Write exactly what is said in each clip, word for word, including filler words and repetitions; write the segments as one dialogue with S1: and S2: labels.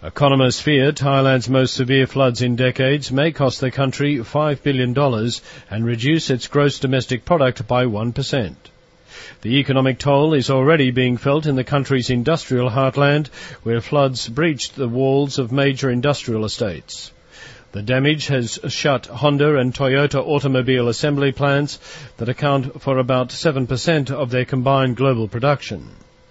S1: Economists fear Thailand's most severe floods in decades may cost the country five billion dollars and reduce its gross domestic product by one percent. The economic toll is already being felt in the country's industrial heartland, where floods breached the walls of major industrial estates. The damage has shut Honda and Toyota automobile assembly plants that account for about seven percent of their combined global production.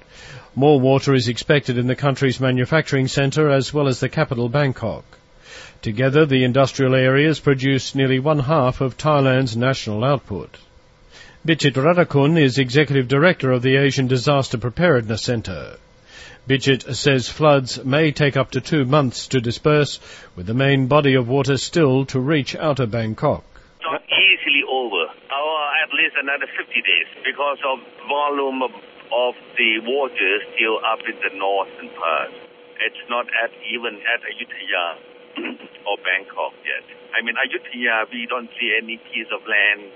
S1: More water is expected in the country's manufacturing centre as well as the capital Bangkok. Together, the industrial areas produce nearly one half of Thailand's national output. Bichit Radakun is Executive Director of the Asian Disaster Preparedness Centre. Bichit says floods may take up to two months to disperse, with the main body of water still to reach outer Bangkok.
S2: Not easily over, or at least another fifty days, because of volume of, of the water still up in the northern part. It's not at even at Ayutthaya or Bangkok yet. I mean, Ayutthaya, we don't see any piece of land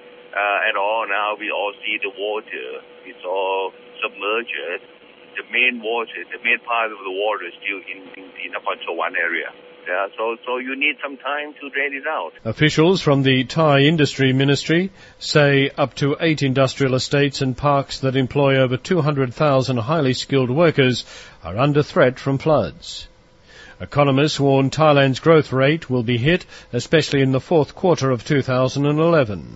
S2: uh, at all now. We all see the water. It's all submerged. The main water, the main part of the water is still in, in the Nakhon Sawan area. Yeah, so, so you need some time to drain it out.
S1: Officials from the Thai Industry Ministry say up to eight industrial estates and parks that employ over two hundred thousand highly skilled workers are under threat from floods. Economists warn Thailand's growth rate will be hit, especially in the fourth quarter of two thousand eleven.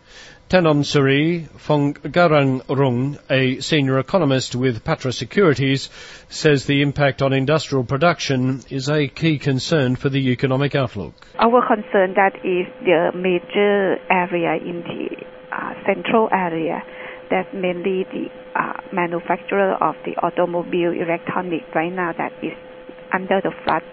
S1: Tenom Suri Phonggarangrung, a senior economist with Patra Securities, says the impact on industrial production is a key concern for the economic outlook.
S3: Our concern that is the major area in the uh, central area, that mainly the uh, manufacturer of the automobile electronic right now that is under the flood,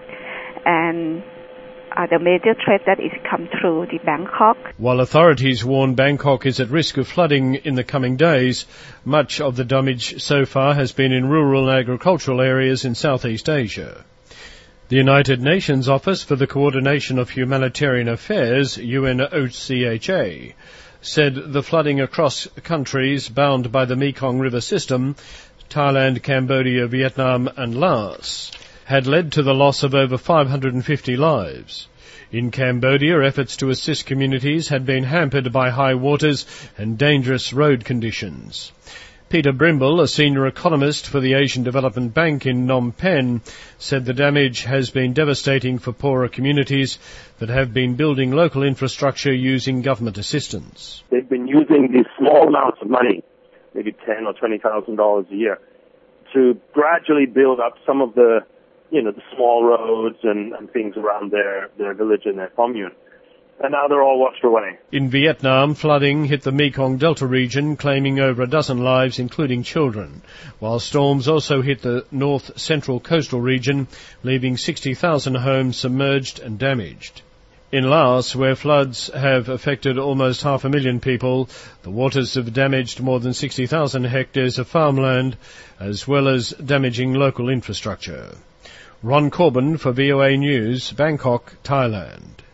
S3: and Uh, the major threat that is come through the Bangkok.
S1: While authorities warn Bangkok is at risk of flooding in the coming days, much of the damage so far has been in rural and agricultural areas in Southeast Asia. The United Nations Office for the Coordination of Humanitarian Affairs, U N O C H A, said the flooding across countries bound by the Mekong River system, Thailand, Cambodia, Vietnam and Laos, had led to the loss of over five hundred fifty lives. In Cambodia, efforts to assist communities had been hampered by high waters and dangerous road conditions. Peter Brimble, a senior economist for the Asian Development Bank in Phnom Penh, said the damage has been devastating for poorer communities that have been building local infrastructure using government assistance.
S4: They've been using these small amounts of money, maybe ten or twenty thousand dollars a year, to gradually build up some of the you know, the small roads and, and things around their, their village and their commune. And now they're all washed away.
S1: In Vietnam, flooding hit the Mekong Delta region, claiming over a dozen lives, including children, while storms also hit the north-central coastal region, leaving sixty thousand homes submerged and damaged. In Laos, where floods have affected almost half a million people, the waters have damaged more than sixty thousand hectares of farmland, as well as damaging local infrastructure. Ron Corbin for V O A News, Bangkok, Thailand.